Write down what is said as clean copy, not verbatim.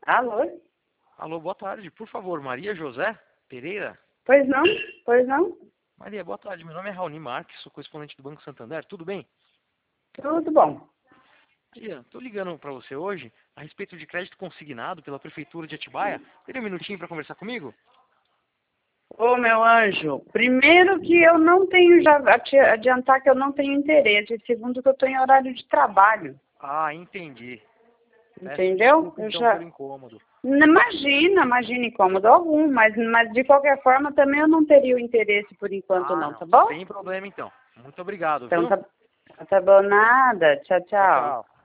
Alô? Alô, boa tarde. Por favor, Maria José Pereira? Pois não? Pois não? Maria, boa tarde. Meu nome é Raoni Marques, sou correspondente do Banco Santander. Tudo bem? Tudo bom. Maria, estou ligando para você hoje a respeito de crédito consignado pela Prefeitura de Atibaia. Teria um minutinho para conversar comigo? Ô, meu anjo, primeiro que eu não tenho, já te adiantar que eu não tenho interesse. Segundo que eu estou em horário de trabalho. Ah, entendi. Peço Entendeu? desculpa, Eu então, já... pelo incômodo. Imagina incômodo algum, mas de qualquer forma também eu não teria o interesse por enquanto Ah, não, tá não. bom? Sem problema, então. Muito obrigado, Então viu? tá bom, nada. Tchau, Tchau, tchau. tchau.